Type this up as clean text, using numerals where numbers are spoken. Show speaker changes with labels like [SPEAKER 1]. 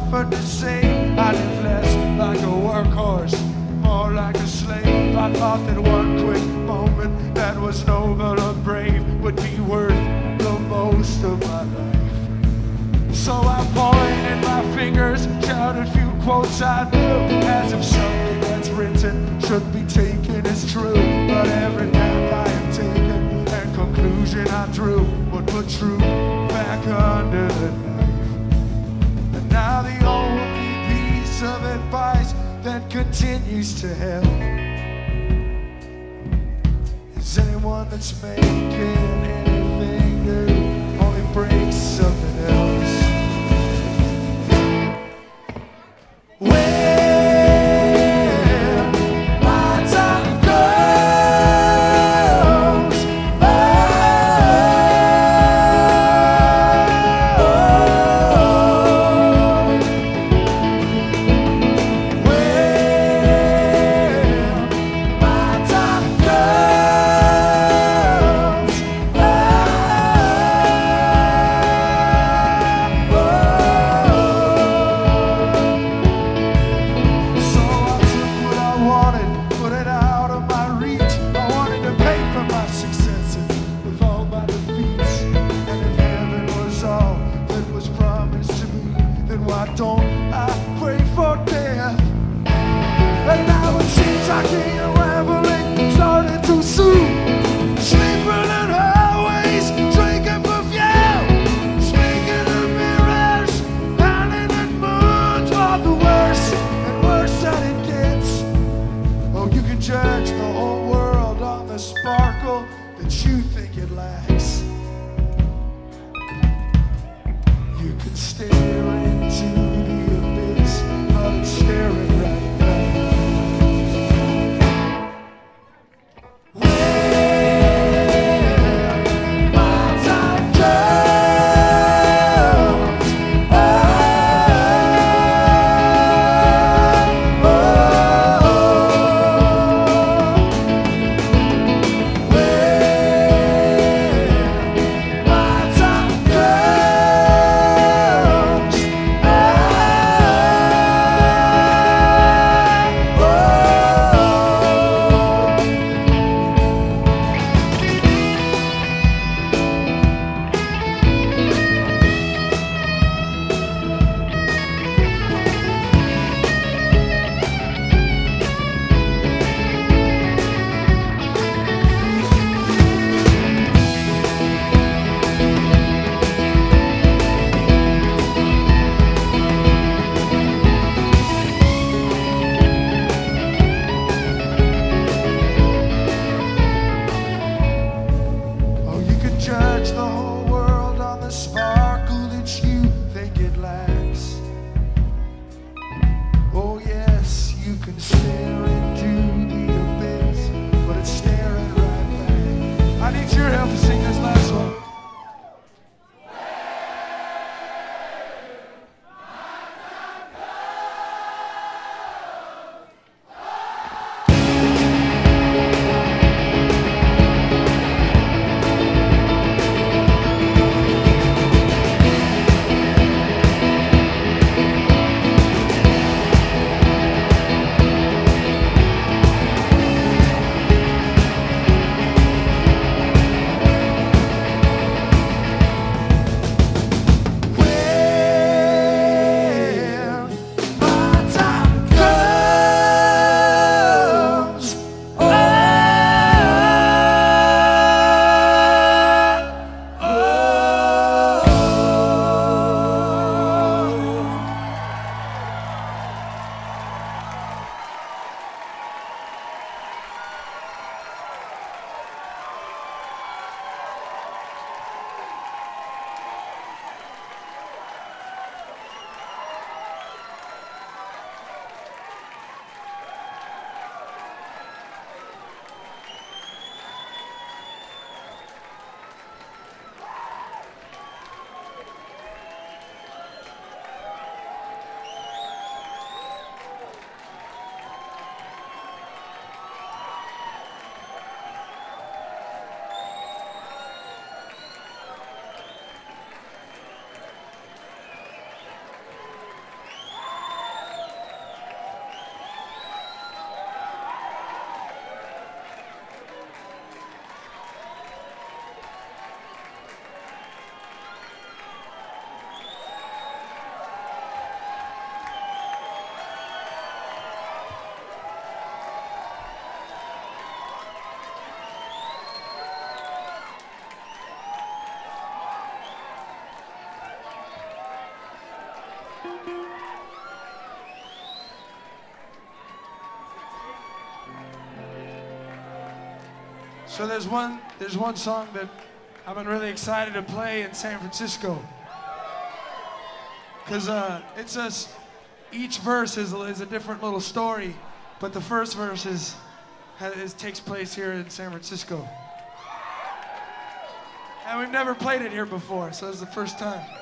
[SPEAKER 1] offered to say I live less like a workhorse, more like a slave. I thought that one quick moment that was noble or brave would be worth the most of my life. So I pointed my fingers, shouted a few quotes I knew, as if something that's written should be taken as true. But every path I have taken and conclusion I drew would put truth back under the knife. And now the only piece of advice that continues to help is anyone that's making anything new only breaks something else. So there's one song that I've been really excited to play in San Francisco. Because each verse is a different little story, but the first verse takes place here in San Francisco. And we've never played it here before, so it's the first time.